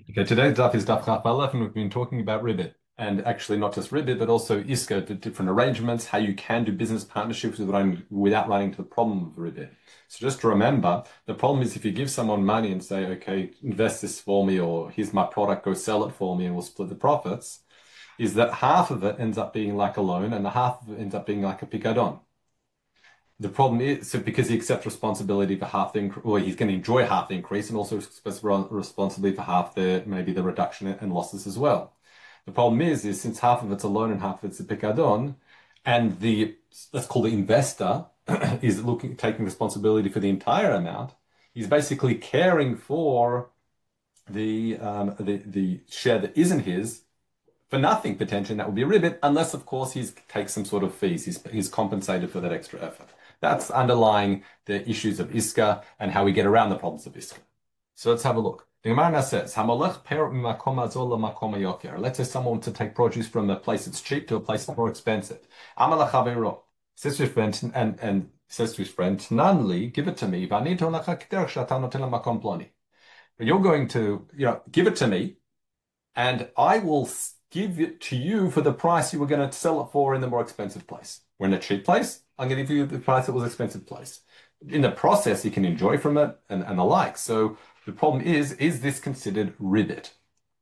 Okay, today's daf is daf Chaf Aleph, and we've been talking about ribbit, and actually not just ribbit, but also iska, the different arrangements, how you can do business partnerships without running into the problem of ribbit. So just to remember, the problem is if you give someone money and say, okay, invest this for me, or here's my product, go sell it for me, and we'll split the profits, is that half of it ends up being like a loan, and the half of it ends up being like a picadon. The problem is, so because he accepts responsibility for half the increase, or he's going to enjoy half the increase and also responsibility for half maybe the reduction and losses as well. The problem is since half of it's a loan and half of it's a picadon, and let's call the investor is taking responsibility for the entire amount, he's basically caring for the share that isn't his for nothing potentially, and that would be a ribbit, unless of course he takes some sort of fees. He's compensated for that extra effort. That's underlying the issues of Iska and how we get around the problems of Iska. So let's have a look. The Gemara says, let's say someone wants to take produce from a place that's cheap to a place that's more expensive. Says to his friend and says to his friend, Nanli, give it to me. You're going to, give it to me, and I will give it to you for the price you were going to sell it for in the more expensive place. We're in a cheap place. I'm going to give you the price that was expensive place. In the process, you can enjoy from it and the like. So the problem is this considered ribbit?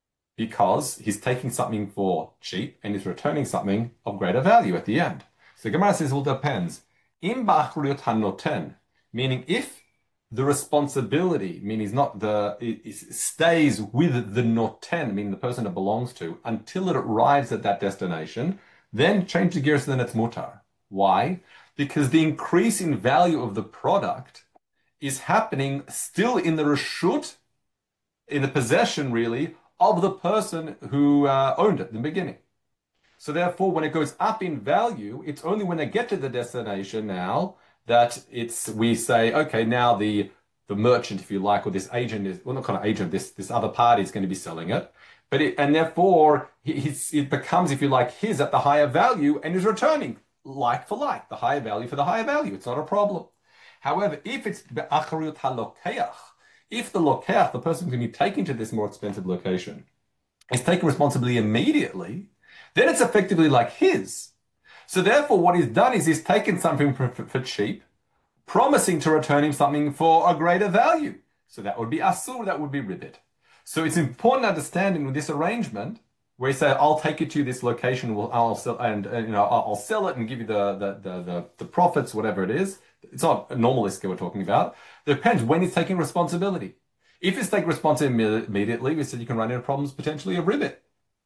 Because he's taking something for cheap and he's returning something of greater value at the end. So Gemara says, well, depends. Im ba'achriyut hanoten, meaning if the responsibility, meaning it stays with the noten, meaning the person it belongs to, until it arrives at that destination, then change the gears, then it's mutar. Why? Because the increase in value of the product is happening still in the reshut, in the possession really, of the person who owned it in the beginning. So therefore, when it goes up in value, it's only when they get to the destination now that we say, okay, now the merchant, if you like, or this agent is, well, not kind of agent, this other party is going to be selling it. And therefore, it becomes, if you like, his at the higher value and is returning like for like, the higher value for the higher value. It's not a problem. However, if it's be'achariyut halokeach, if the lokeach, the person who's going to be taken to this more expensive location, is taking responsibility immediately, then it's effectively like his. So therefore, what he's done is he's taken something for cheap, promising to return him something for a greater value. So that would be asur, that would be ribbit. So it's important understanding with this arrangement, where you say, "I'll take you to this location, I'll sell, and I'll sell it and give you the profits, whatever it is." It's not a normal iska we're talking about. It depends when he's taking responsibility. If he's taking responsibility immediately, we said you can run into problems potentially of ribbit.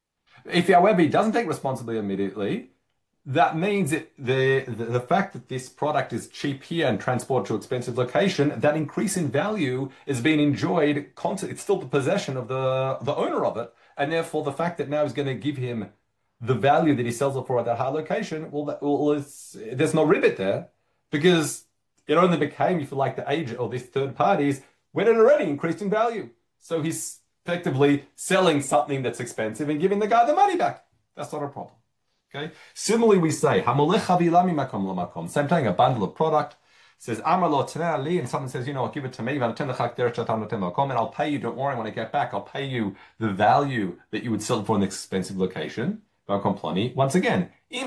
If, however, he doesn't take responsibility immediately, that means the fact that this product is cheap here and transported to an expensive location, that increase in value is being enjoyed constantly. It's still the possession of the owner of it. And therefore, the fact that now is going to give him the value that he sells it for at that high location, there's no ribbit there because it only became, if you like, the agent or this third parties when it already increased in value. So he's effectively selling something that's expensive and giving the guy the money back. That's not a problem. Okay. Similarly, we say same thing. A bundle of product says Amar lo li, and someone says, give it to me, and I'll pay you. Don't worry, when I get back, I'll pay you the value that you would sell it for in an expensive location. Once again,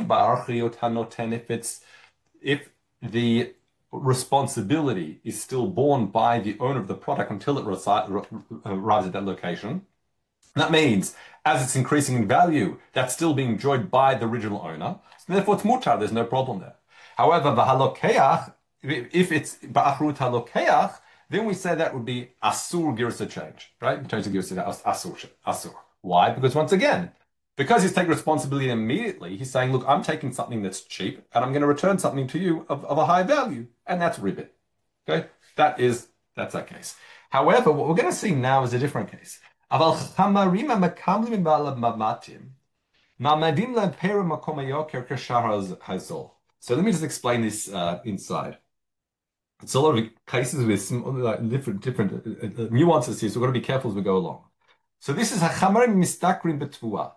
if the responsibility is still borne by the owner of the product until it arrives at that location. That means, as it's increasing in value, that's still being enjoyed by the original owner. So therefore, it's mutar. There's no problem there. However, the if it's ba'achrut halokeach, then we say that would be asur girsa change, right? In terms of girsa asur. Why? Because once again, because he's taking responsibility immediately, he's saying, look, I'm taking something that's cheap and I'm going to return something to you of a high value. And that's ribbit. Okay? That's that case. However, what we're going to see now is a different case. So let me just explain this inside. It's a lot of cases with some different nuances here, so we've got to be careful as we go along. So this is a chamarim mistakrim betvua.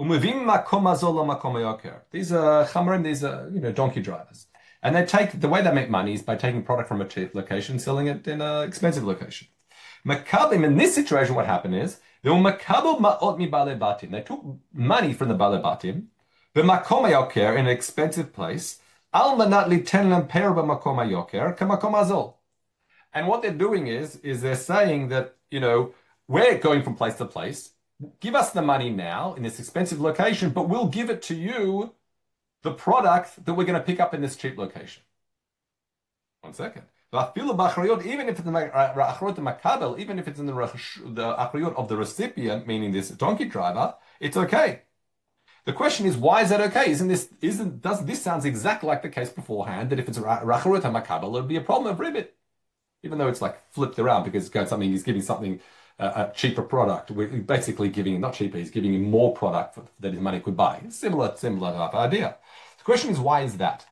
These are chamarim, these are donkey drivers. And the way they make money is by taking product from a cheap location, selling it in an expensive location. Makabim, in this situation, what happened is they were makabel ma'ot mi bale batim. They took money from the bale batim, b'makom hayoker, in an expensive place, al manat liten lem per b'makom hayoker k'makom azol. And what they're doing is they're saying that, we're going from place to place. Give us the money now in this expensive location, but we'll give it to you, the product that we're going to pick up in this cheap location. One second. Even if it's in the achriyot makabel, even if it's in the achriyot of the recipient, meaning this donkey driver, it's okay. The question is, why is that okay? Doesn't this sounds exactly like the case beforehand, that if it's achriyot makabel, there'd be a problem of ribbit, even though it's like flipped around because he's giving something a cheaper product. We're basically giving not cheaper, he's giving him more product that his money could buy. Similar type of idea. The question is, why is that?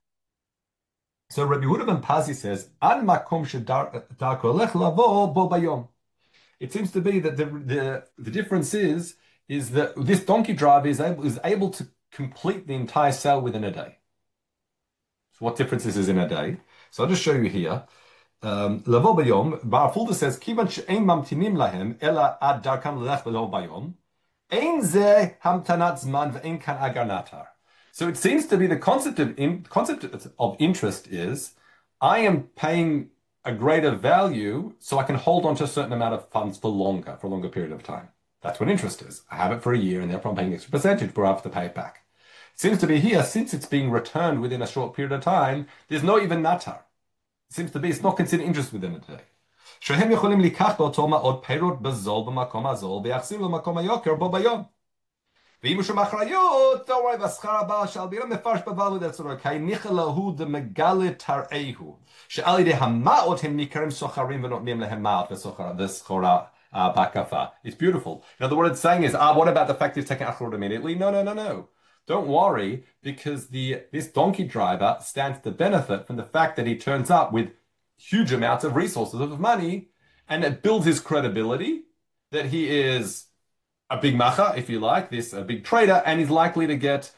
So Rabbi Yehuda ben Pazi says, "An makom shedarko lech lavo bo bayom." It seems to be that the difference is that this donkey driver is able to complete the entire sale within a day. So what difference is in a day? So I'll just show you here. Lavo bayom. Bar Fulda says, "Kivan she'ein mamtinim lahem ela ad darkam lech lavo bayom. Ein ze hamtanat zman ve'ein kan agar natar." So it seems to be the concept of interest is, I am paying a greater value so I can hold on to a certain amount of funds for a longer period of time. That's what interest is. I have it for a year and therefore I'm paying an extra percentage, but I have to pay it back. It seems to be here, since it's being returned within a short period of time, there's no even natar. It seems to be it's not considered interest within a day. שהם יכולים לקחת באותו מעות פירות בזול במקום הזול ויחזיר למקום היוקר בו ביום. ואם שום אחריות, don't worry, בשכר הבעל שעל ביום מפרש בבעלות אצלו, כי ניחא להו דמגלה תראהו, שעל ידי המעות הם נקראים סוחרים ונותנים להם מעות וסחורה בהקפה. It's beautiful. What it's saying is, what about the fact he's taking achrut immediately? No. Don't worry, because this donkey driver stands to benefit from the fact that he turns up with huge amounts of resources, of money, and it builds his credibility that he is a big macha, if you like, a big trader, and he's likely to get.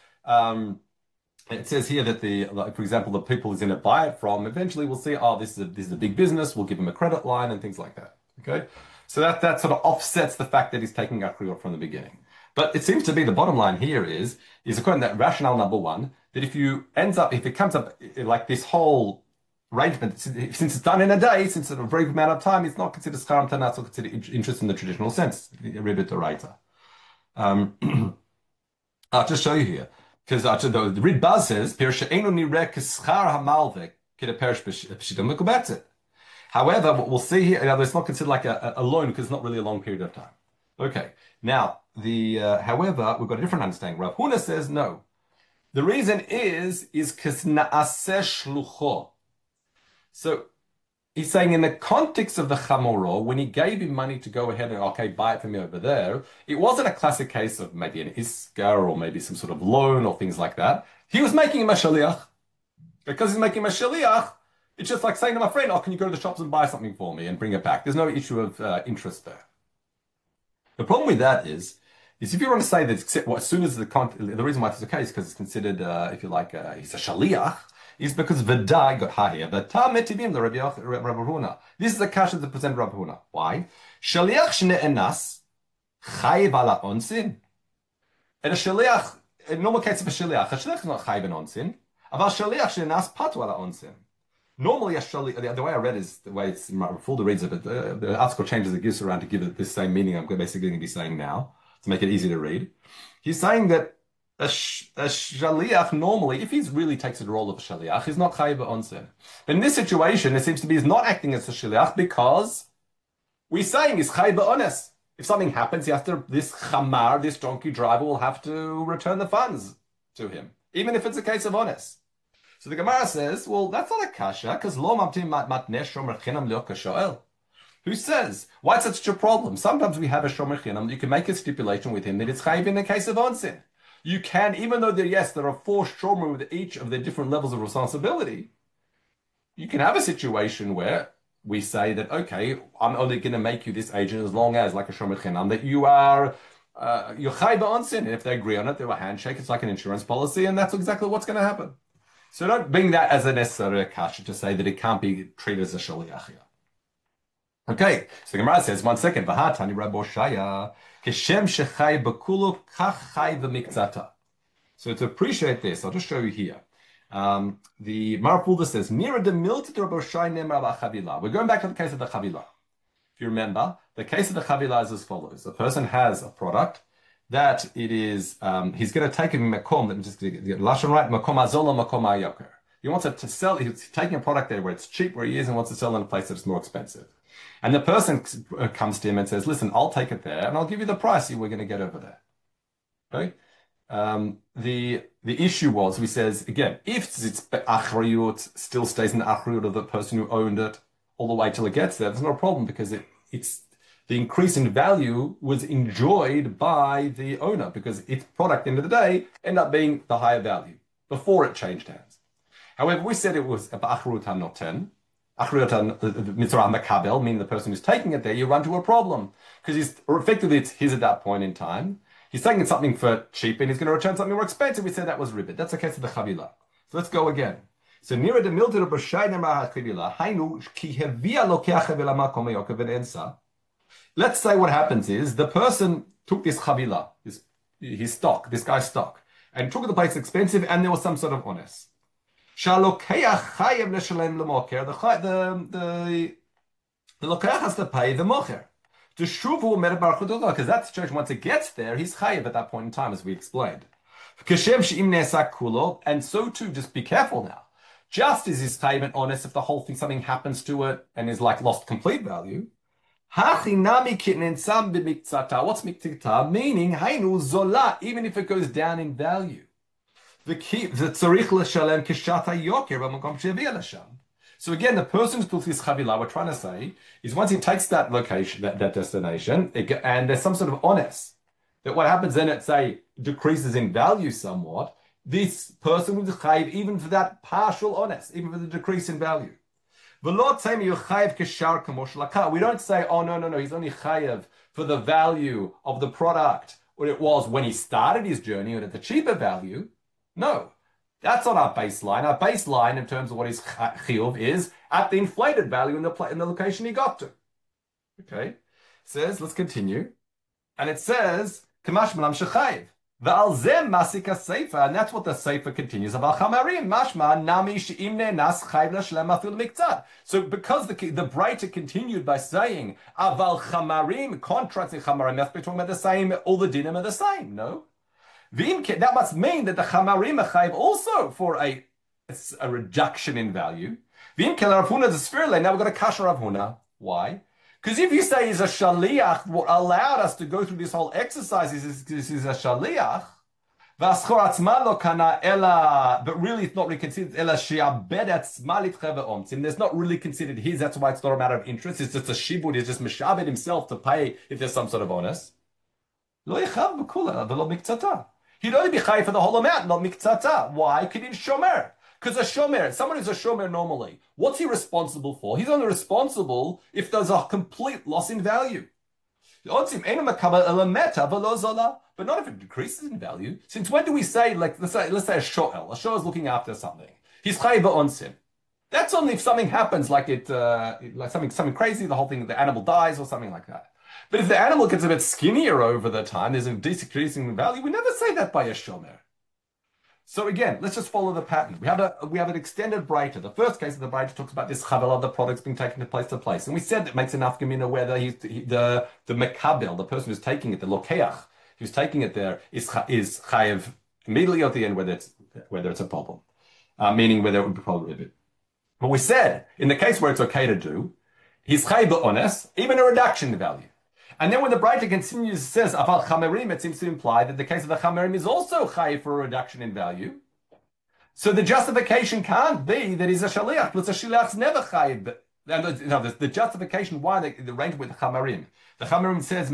It says here that for example, the people he's going to buy it from eventually will see, this is a big business. We'll give him a credit line and things like that. Okay, so that sort of offsets the fact that he's taking achriyot from the beginning. But it seems to be the bottom line here is according to that rationale number one, that if it comes up like this whole arrangement, since it's done in a day, since it's a very good amount of time, it's not considered skaram tanat, or considered interest in the traditional sense, ribbit oraita. I'll just show you here, because the Ridbaz says, however, what we'll see here, it's not considered like a loan because it's not really a long period of time. Okay, now, however, we've got a different understanding. Rav Huna says no. The reason is because na'aseh shlucho. So he's saying in the context of the Chamorah, when he gave him money to go ahead and, buy it for me over there, it wasn't a classic case of maybe an iskar or maybe some sort of loan or things like that. He was making him a shaliach. Because he's making him a shaliach, it's just like saying to my friend, can you go to the shops and buy something for me and bring it back? There's no issue of interest there. The problem with that is if you want to say that as soon as the reason why it's okay is because it's considered, if you like, he's a shaliach, is because V'da got higher. V'ta metivim the Rabbi Huna. This is a kasha that present Rabbi Huna. Why? Shaliach shne'enas chayiv ala onsin. And a shaliach, in normal case of a shaliach is not chayiv an onsin. Aval shaliach shne'enas patu ala onsin. Normally, a shaliach, the way I read is the way it's Fulda reads it, but the article changes it, gives around to give it this same meaning I'm basically going to be saying now to make it easy to read. He's saying that a shaliach normally, if he really takes the role of a shaliach, he's not chayiv onsen. But in this situation, it seems to be he's not acting as a shaliach because we're saying he's chayiv ones. If something happens, this donkey driver will have to return the funds to him, even if it's a case of ones. So the Gemara says, well, that's not a kasha because lo mamtim matneh shomer chinam lo kashoel. Who says why it's such a problem? Sometimes we have a shomer chinam. You can make a stipulation with him that it's chayiv in the case of onsen. You can, even though there are 4 shomer with each of their different levels of responsibility, you can have a situation where we say that, okay, I'm only going to make you this agent as long as, like a shomer chinam, that you are, you're chai ba'onsin. And if they agree on it, they will handshake. It's like an insurance policy, and that's exactly what's going to happen. So don't bring that as a necessary kasha to say that it can't be treated as a shaliach. Okay, so the Gemara says, one second, V'hatani Rabbo Shaya, Keshem shechai b'kulu kach chai v'miktzata. So to appreciate this, I'll just show you here. The Marapulda says, Nira de milta to Rabbo Shai nemar chavila. We're going back to the case of the chavila. If you remember, the case of the chavila is as follows. A person has a product that it is, he's going to take a makom, let me just get Lashon right, makom azola, makom ayoker. He wants it to sell, he's taking a product there where it's cheap, where he is, and wants to sell in a place that's more expensive. And the person comes to him and says, listen, I'll take it there and I'll give you the price you were going to get over there. Okay? The issue was, he says, again, if it's achriyut, still stays in the achriyut of the person who owned it all the way till it gets there, there's no problem because it's the increase in value was enjoyed by the owner because its product at the end of the day ended up being the higher value before it changed hands. However, we said it was achriyut hanoten. Achriyut mitzvah makabel, meaning the person who's taking it there, you run into a problem because effectively it's his at that point in time. He's taking something for cheap and he's going to return something more expensive. We said that was ribbit. That's the case of the chavila. So let's go again. So nira de milter b'shay nemar chavila hainu ki hevia lokeach chavila makom yokev ensa. Let's say what happens is the person took this chavila, his stock, this guy's stock, and took it to the place expensive, and there was some sort of honest. Shalokeach chayev leshalem lemoker. The lokeach has to pay the mocher. The shuvu because that situation, once it gets there, he's chayev at that point in time, as we explained. And so too, just be careful now. Just as he's chayev and honest, if the whole thing, something happens to it and is like lost complete value. What's miktzata? Meaning, hainu zola, even if it goes down in value. So again, the person who's built this chavila, we're trying to say, is once he takes that location, that destination, and there's some sort of honest, that what happens then, it say, decreases in value somewhat, this person will be chayiv even for that partial honest, even for the decrease in value. We don't say, oh, no, he's only chayiv for the value of the product, what it was when he started his journey, and at the cheaper value. No. That's not our baseline. Our baseline in terms of what his chiyuv is at the inflated value in the location he got to. Okay? It says, let's continue. And it says, Kamash Malam Shechayiv. V'al zem masika seifa, and that's what the seifa continues. Aval chamarim, mashma, nami she'im ne'nas chayiv l'shlem afil miktzat. So because the Breita continued by saying, aval chamarim, contrasting chamarim, that's talking about the same, all the dinim are the same, no? That must mean that the chamarim are chayiv also for a reduction in value. Now we've got a kasher Rav Huna. Why? Because if you say he's a shaliach, what allowed us to go through this whole exercise is a shaliach, but really it's not really considered there's not really considered his, that's why it's not a matter of interest, it's just a shibud, it's just mishabed himself to pay if there's some sort of honest. He'd only be chayiv for the whole amount, not miktzata. Why? Because he's shomer. Because a shomer, someone who's a shomer normally, what's he responsible for? He's only responsible if there's a complete loss in value. But not if it decreases in value. Since when do we say, like, let's say a shoel is looking after something. He's chayiv onsim. That's only if something happens, like something crazy, the whole thing, the animal dies or something like that. But if the animal gets a bit skinnier over the time, there's a decreasing value. We never say that by a shomer. So again, let's just follow the pattern. We have an extended Breita. The first case of the Breita talks about this chavel of the products being taken to place, and we said that makes enough gemina whether the mekabel, the person who's taking it, the lokeach, who's taking it there, is chayev immediately at the end whether it's a problem, meaning whether it would be probably. But we said in the case where it's okay to do, he's chayev honest, even a reduction in value. And then when the Breita continues, it says, Aval Chamerim, it seems to imply that the case of the Chamerim is also chayiv for a reduction in value. So the justification can't be that he's a Shaliach, because a Shaliach's never chayiv. No, the justification why the arrangement with the Chamerim. The Chamerim says,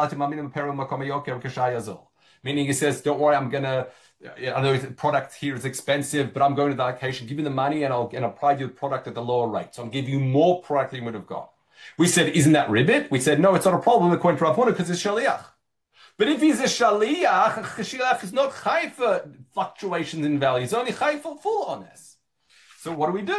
meaning he says, don't worry, I know the product here is expensive, but I'm going to the location, give you the money, and I'll provide you the product at the lower rate. So I'll give you more product than you would have got. We said, isn't that ribbit? We said, no, it's not a problem according to Rav Huna because it's shaliach. But if he's a shaliach is not chai for fluctuations in value. It's only chai for full honest. So what do?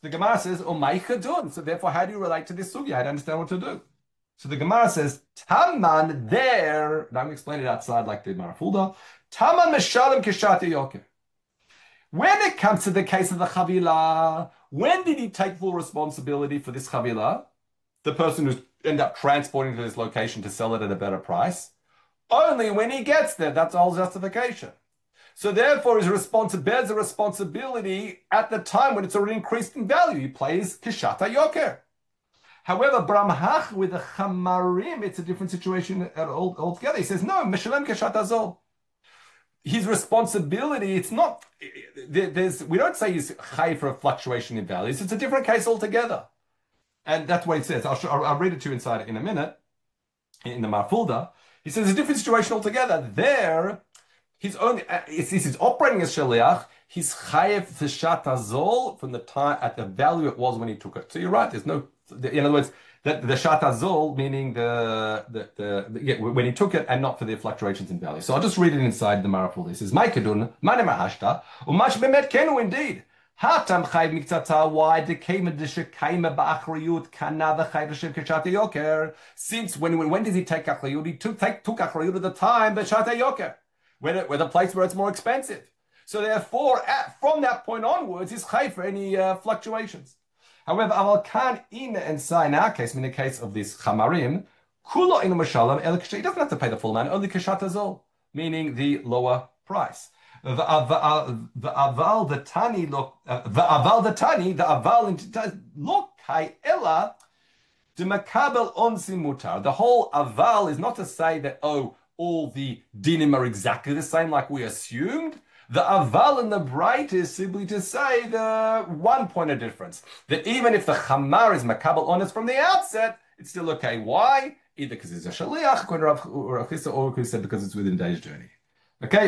the Gemara says, "Umay chadun." So therefore, how do you relate to this sugi? I don't understand what to do. So the Gemara says, "Taman there." Now I'm going to explain it outside like the Marafulda. Taman meshalim kishati yoker. When it comes to the case of the chavila, when did he take full responsibility for this chavila? The person who's end up transporting to this location to sell it at a better price? Only when he gets there. That's the whole justification. So therefore, bears the responsibility at the time when it's already increased in value. He plays kishata yoker. However, Bramhach with the chamarim, it's a different situation altogether. He says, no, meshalem kishata zol. His responsibility, it's not, we don't say he's chai for a fluctuation in values. It's a different case altogether. And that's what it says. I'll read it to you inside in a minute, in the Marfulda. He says it's a different situation altogether. There, he's operating as shaliach. He's chayev tishat azol from the time at the value it was when he took it. So you're right. There's no, in other words, the shat azol meaning when he took it and not for the fluctuations in value. So I'll just read it inside the Maraful. It says, "Ma'ikadun mane mahashta umash bemet kenu indeed." Hatam chayv miktzata. Why decayma deshekayma ba'achriyut kana v'chayv l'shem k'shata yoker? Since when does he take achriyut? He took achriyut at the time b'shata yoker, where the place where it's more expensive. So therefore, from that point onwards, he's chayv for any fluctuations. However, Aval Khan in and Sa in our case, in the case of this chamarim, kulo inu mashalam el he doesn't have to pay the full amount, only kashat azol, meaning the lower price. The aval the tani lo kai ella de makabel onsi mutar. The whole aval is not to say that all the dinim are exactly the same like we assumed. The aval and the bright is simply to say the one point of difference. That even if the chamar is makabel honest from the outset, it's still okay. Why? Either because it's a shaliach, or because it's within a day's journey. Okay,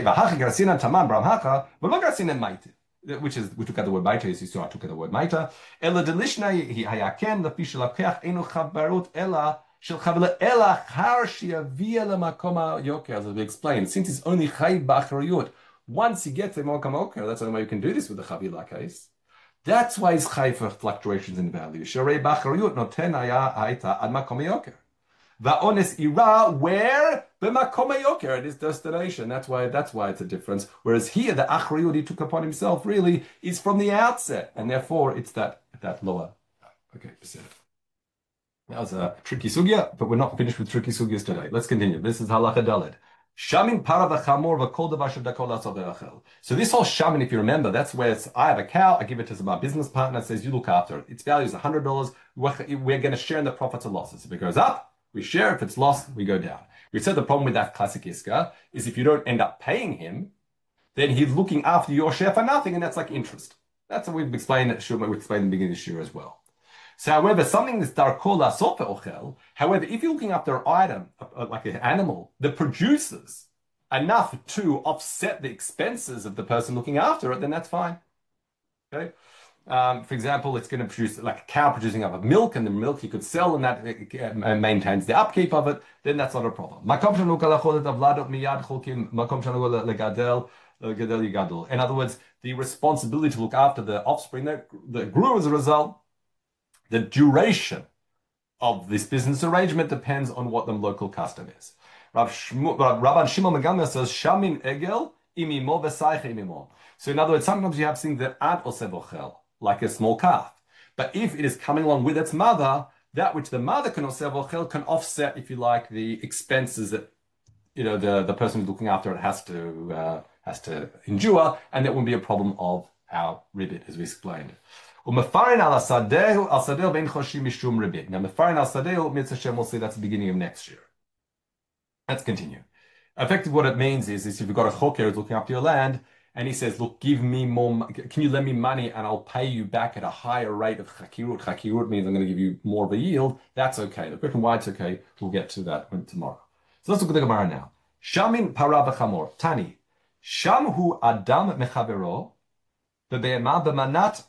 we took out the word maita, as you saw, I took out the word maita. Ela delishna hayaken the fish lapkech enu chabarut ela shel chavila ela har shiavia lemakoma yoker. As we explained, since it's only chay b'achriyut. Once he gets a Makam Oker, that's the only way you can do this with the Chavila case. That's why he's chai for fluctuations in value. Sharei Bachariyut noten haita ad Makam Oker. Va'ones ira where b'Makam Oker at his destination. That's why it's a difference. Whereas here the Achriyut he took upon himself really is from the outset, and therefore it's that lower. Okay, that was a tricky sugya, but we're not finished with tricky sugyas today. Let's continue. This is halacha daled. Shamin para v'chamor v'kol davar shedakol asov. So this whole shamin, if you remember, that's where I have a cow, I give it to my business partner, says you look after it. Its value is $100. We're going to share in the profits or losses. If it goes up, we share. If it's lost, we go down. We said the problem with that classic iska is if you don't end up paying him, then he's looking after your share for nothing, and that's like interest. That's what we've explained. We explained in the beginning of this year as well. So, however, something that's darkol asot ochel. However, if you're looking after an item like an animal that produces enough to offset the expenses of the person looking after it, then that's fine. Okay. For example, it's going to produce like a cow producing up of milk, and the milk you could sell, and that maintains the upkeep of it. Then that's not a problem. In other words, the responsibility to look after the offspring that grew as a result. The duration of this business arrangement depends on what the local custom is. Rabban Shimon Megameh says, "Shamin egel imimo v'sayche imimo." So in other words, sometimes you have things that aren't osevochel, like a small calf. But if it is coming along with its mother, that which the mother can osevochel can offset, if you like, the expenses that the person who's looking after it has to endure, and that wouldn't be a problem of our ribbit, as we explained. Umefarin al sadeh ben choshim mishum ribbit. Now, mefarin al sadeh, Mitzvah Shem will say that's the beginning of next year. Let's continue. Effectively, what it means is if you've got a choker who's looking after your land, and he says, "Look, give me more. Can you lend me money, and I'll pay you back at a higher rate of chakirut." Chakirut means I'm going to give you more of a yield. That's okay. The question why it's okay, we'll get to that tomorrow. So let's look at the Gemara now. Shamin para v'chamor tani shamhu adam mechavero. So it comes to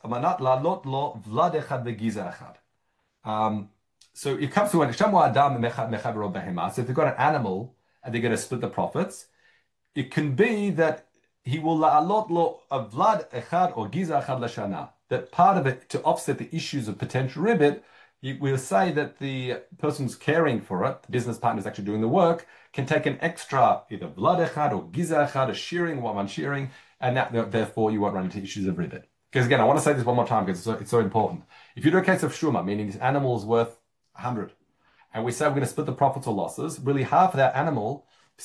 when Shamu Adam Mechavero Behema. So if they've got an animal and they're going to split the profits, it can be that he will la'alot lo vlad echad or giza echad lashana. That part of it, to offset the issues of potential ribbit, we'll say that the person who's caring for it, the business partner who's actually doing the work, can take an extra either vlad echad or giza echad, a shearing, one shearing, and that therefore you won't run into issues of ribbit. Because again, I want to say this one more time because it's so important. If you do a case of shuma, meaning this animal is worth 100, and we say we're going to split the profits or losses, really half of that animal,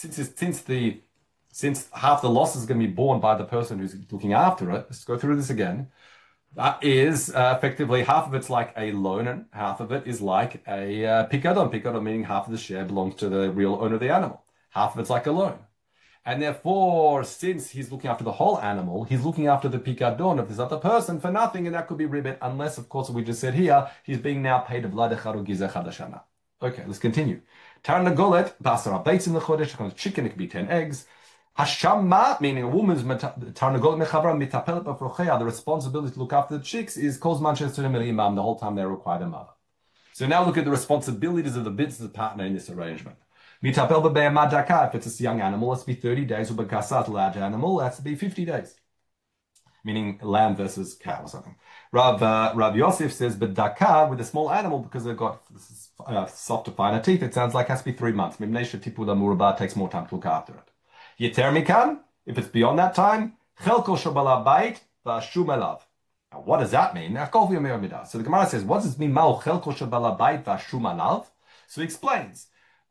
since half the loss is going to be borne by the person who's looking after it, let's go through this again. That is effectively half of it's like a loan and half of it is like a picadon. Picadon meaning half of the share belongs to the real owner of the animal. Half of it's like a loan. And therefore, since he's looking after the whole animal, he's looking after the picadon of this other person for nothing, and that could be ribbit, unless, of course, we just said here, he's being now paid a vlad echad or giza echad lashana. Okay, let's continue. Tarnagolet, basar abeitz in the chodesh, chicken, it could be 10 eggs. Hashama, meaning a woman's tarnagolet mechavra mitapelet b'frocheya, the responsibility to look after the chicks is kozman she'esturim imam, the whole time they require a mother. So now look at the responsibilities of the business partner in this arrangement. Mitapel b'be'emadaka, if it's a young animal, let's be 30 days, or b'kasat, large animal, that's to be 50 days. Meaning lamb versus cow or something. Rav Yosef says, but daka with a small animal, because they've got softer, finer teeth, it sounds like it has to be 3 months. Mimnesha tipula muraba takes more time to look after it. Yeter mikan, if it's beyond that time, chelko shabala bait v'ashum elav. Now, what does that mean? So the Gemara says, what does it mean? Ma'u chelko shabala bait v'ashum elav? So he explains.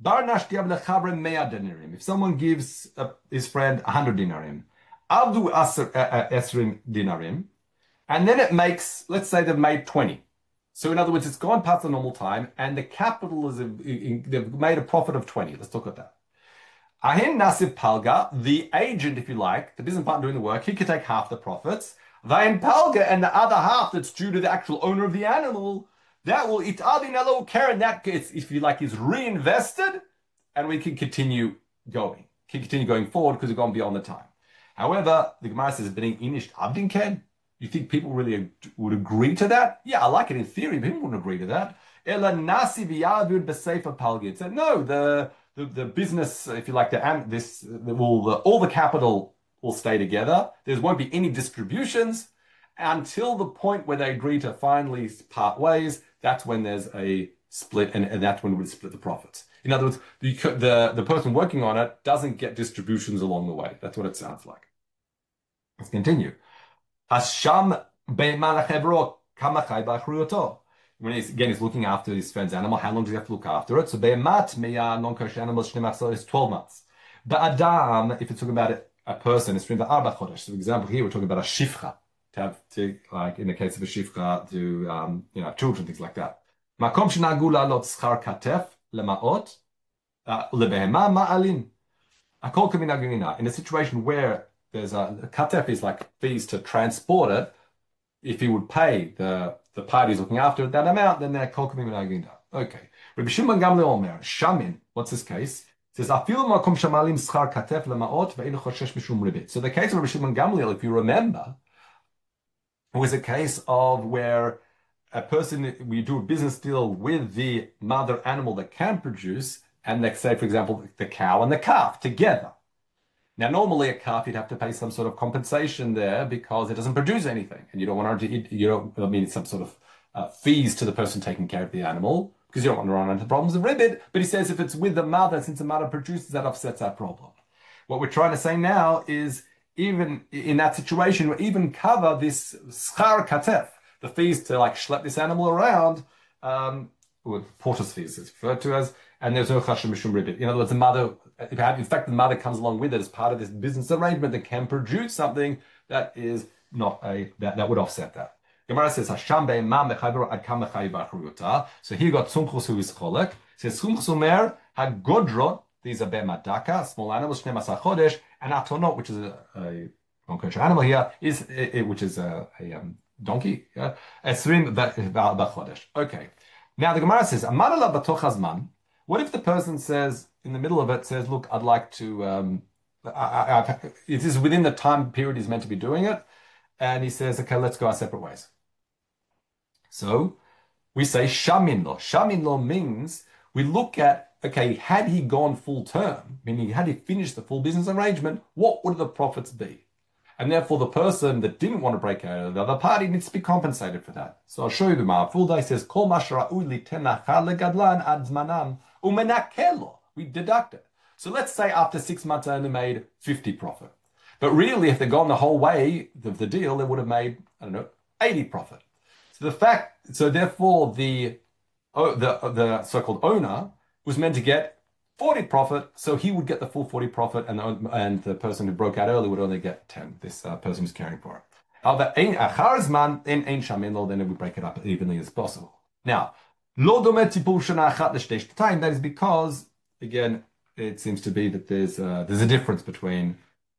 If someone gives his friend 100 dinarim, Abdu Esrim dinarim, and then it makes, let's say they've made 20. So in other words, it's gone past the normal time, and the capital is, they've made a profit of 20. Let's talk about that. Ahin Nasib Palga, the agent, if you like, the business partner doing the work, he could take half the profits. Vain Palga, and the other half that's due to the actual owner of the animal, that will itadinelo Karen, that gets, if you like, is reinvested, and we can continue going. Forward because we've gone beyond the time. However, the Gemara says, "Being inished abdin ken." You think people really would agree to that? Yeah, I like it in theory, but people wouldn't agree to that. Ela nasi v'yavud b'seifa palgid. So no, the business, if you like, all the capital will stay together. There won't be any distributions until the point where they agree to finally part ways. That's when there's a split, and that's when we split the profits. In other words, the person working on it doesn't get distributions along the way. That's what it sounds like. Let's continue. Hasham be'malachevro kamachai b'achruyoto. When he's looking after his friend's animal, how long does he have to look after it? So be'emat meya non-kosher animals is 12 months. Ba'adam, if it's talking about a person, it's 3 arba chodesh. So for example, here we're talking about a shifcha. Like in the case of a shifcha, to children, things like that. Makom shenagu la'alot schar katef lemaot lebehema ma'alim. Akol kaminagina. In a situation where there's a katef is like fees to transport it, if he would pay the parties looking after it that amount, then they're kol kaminagina. Okay. Rabbi Shimon Gamliel Omer, Shamin, what's this case? It says, Afilu makom shamalim schar katef lemaot ve'inu choshesh mishum ribit. So the case of Rabbi Shimon Gamliel, if you remember, it was a case of where we do a business deal with the mother animal that can produce, and let's say, for example, the cow and the calf together. Now, normally a calf, you'd have to pay some sort of compensation there because it doesn't produce anything, and you don't want some sort of fees to the person taking care of the animal because you don't want to run into problems of ribbit. But he says if it's with the mother, since the mother produces, that offsets that problem. What we're trying to say now is, even in that situation, we even cover this schar katef, the fees to like schlep this animal around, or porter's fees it's referred to as, and there's no chashem mishum ribbit. In other words, the mother, in fact, the mother comes along with it as part of this business arrangement that can produce something that is not that would offset that. Gemara says Hasham be'emam mechayber ad kam mechay b'achruyuta. So here you got Tzumchus who is cholek. Says Tzumchus omer hagodrot. These are be'madaka, small animals, shnei masar chodesh, and atonot, which is a non-kosher animal here, which is a donkey. Esrim b'chodesh. Okay. Now the Gemara says Amar la batoch hazman. What if the person says in the middle of it says, "Look, I'd like to. It is within the time period he's meant to be doing it," and he says, "Okay, let's go our separate ways." So we say shamin lo. Shamin lo means we look at, okay, had he gone full term, meaning had he finished the full business arrangement, what would the profits be? And therefore, the person that didn't want to break out, the other party, needs to be compensated for that. So I'll show you the Gemara. Full day says, "Kol legadlan ad zmanam umenakelo." We deduct it. So let's say after 6 months, I only made 50 profit. But really, if they'd gone the whole way of the deal, they would have made, I don't know, 80 profit. So therefore, the so-called owner was meant to get 40 profit, so he would get the full 40 profit, and the person who broke out early would only get 10. This person was caring for it. Then it would break it up evenly as possible. Now, that is because, again, it seems to be that there's a difference between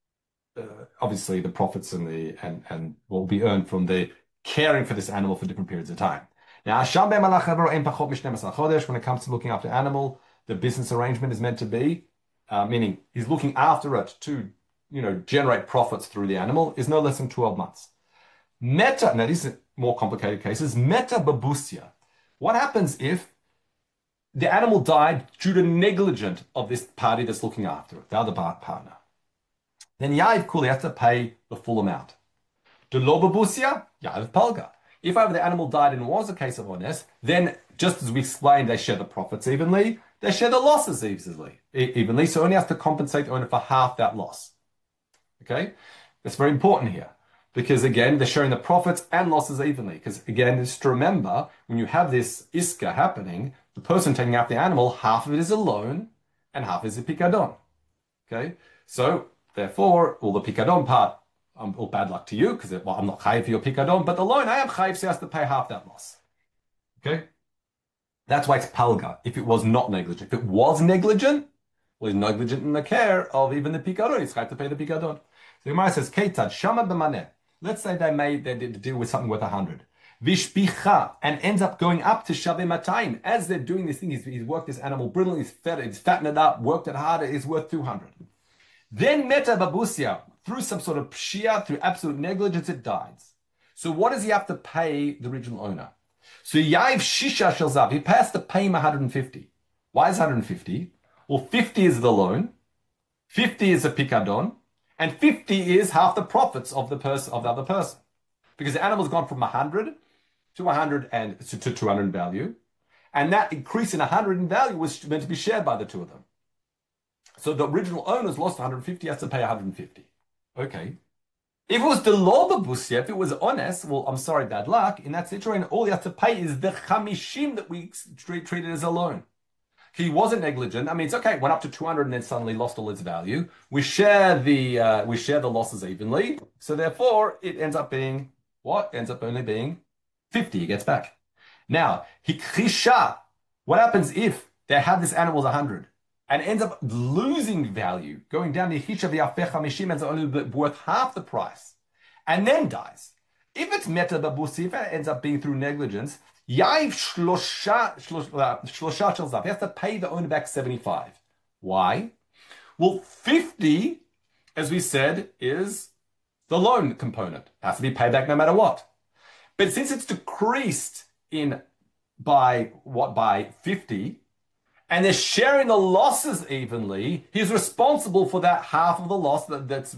obviously the profits and what will be earned from the caring for this animal for different periods of time. Now, when it comes to looking after animal, the business arrangement is meant to be, meaning he's looking after it to, generate profits through the animal, is no less than 12 months. Now these are more complicated cases. Meta babusia. What happens if the animal died due to negligence of this party that's looking after it, the other partner? Then Yav Kuli has to pay the full amount. De lo babusia, Yav Palga. If over the animal died and it was a case of honest, then just as we explained, they share the profits evenly, they share the losses evenly. So only has to compensate the owner for half that loss. Okay? That's very important here. Because again, they're sharing the profits and losses evenly. Because again, just to remember, when you have this iska happening, the person taking out the animal, half of it is a loan and half is a picadon. Okay? So therefore, all the picadon part, all bad luck to you, because I'm not chayiv for your picadon, but the loan, I am chayiv, so he has to pay half that loss. Okay? That's why it's palga, if it was not negligent. If it was negligent, well, he's negligent in the care of even the picadon, he's chayiv to pay the picadon. So the Gemara says, Keitad, shama b'maneh. Let's say they did a deal with something worth 100. Vishpicha, and ends up going up to Shaveh Matayim. As they're doing this thing, he's worked this animal brilliantly, he's fattened it up, worked it harder, it's worth 200. Then Meta Babusia, through some sort of pshia, through absolute negligence, it dies. So what does he have to pay the original owner? So Yav Shisha Shalzav, he has to pay him 150. Why is 150? Well, 50 is the loan, 50 is a picadon, and 50 is half the profits of the other person. Because the animal's gone from 100 to 100 and to 200 in value. And that increase in 100 in value was meant to be shared by the two of them. So the original owner's lost 150, has to pay 150. Okay. If it was the law babusia, if it was honest, well, I'm sorry, bad luck. In that situation, all you have to pay is the chamishim that we treated as a loan. He wasn't negligent. I mean, it's okay. It went up to 200 and then suddenly lost all its value. We share the losses evenly. So therefore, it ends up being what? Ends up only being 50. He gets back. Now, hikrisha. What happens if they have this animal as 100 and ends up losing value, going down to hisha v'yafeh chamishim, and it's only worth half the price, and then dies? If it's meta babusi, if it ends up being through negligence, Yav shlosha shalzav. He has to pay the owner back 75. Why? Well, 50, as we said, is the loan component. Has to be paid back no matter what. But since it's decreased by 50, and they're sharing the losses evenly, he's responsible for that half of the loss that's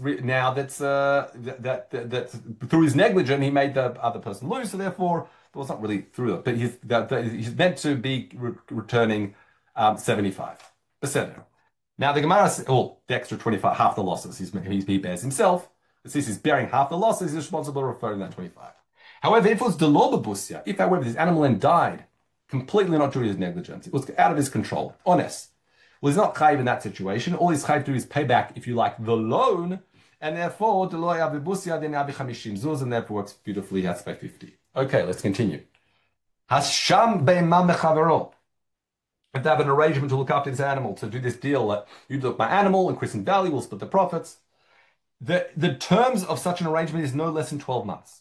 through his negligence, he made the other person lose, so therefore, well, it's not really through it, but he's meant to be returning 75%. Now the Gemara says, the extra 25, half the losses, he bears himself. Since he's bearing half the losses, he's responsible for referring that 25. However, if it was Delobabusia, if however this animal then died, completely not due to his negligence, it was out of his control, honest. Well, he's not chayiv in that situation. All he's chayiv to do is pay back, if you like, the loan, and therefore, Deloy Avibusia, then Avi Chamishim Zuz, and therefore works beautifully, he has to pay 50. Okay, let's continue. Hasham be'imam mechavero. If they have an arrangement to look after this animal, to do this deal that you look my animal, increase in value, we'll split the profits. The terms of such an arrangement is no less than 12 months.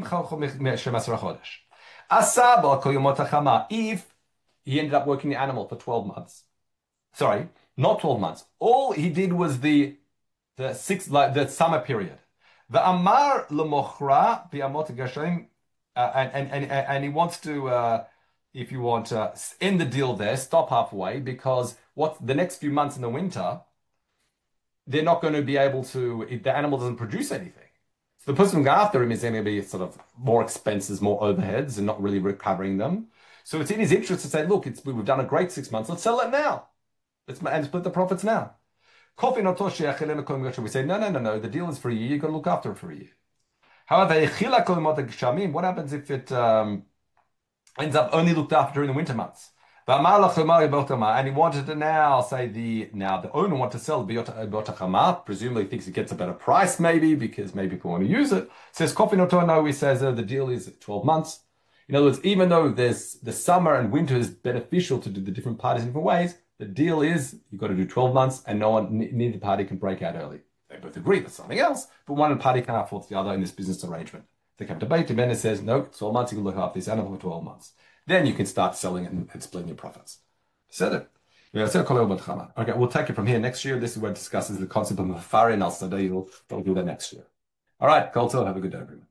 If he ended up working the animal for 12 months. Sorry, not 12 months. All he did was the summer period. The Amar lemochra bi'amot gashaim, and he wants to, if you want, end the deal there, stop halfway, because the next few months in the winter, they're not going to be able to, if the animal doesn't produce anything. So the person who go after him is going to be sort of more expenses, more overheads, and not really recovering them. So it's in his interest to say, look, we've done a great 6 months. Let's sell it now. And split the profits now. We say, no. The deal is for a year. You've got to look after it for a year. However, what happens if it ends up only looked after during the winter months? And he wanted to now say the owner wants to sell the presumably thinks he gets a better price, maybe because maybe people want to use it. Says no, he says the deal is 12 months. In other words, even though there's the summer and winter is beneficial to do the different parties in different ways, the deal is you've got to do 12 months and neither party can break out early. They both agree that's something else, but one party can't afford the other in this business arrangement. They come to debate, the vendor says, no, 12 months, you can look after this animal for 12 months. Then you can start selling it and splitting your profits. Said it. Okay, we'll take it from here next year. This is where it discusses the concept of Mafari and Al-Sada. We'll do that next year. All right, Kol Tov, have a good day, everyone.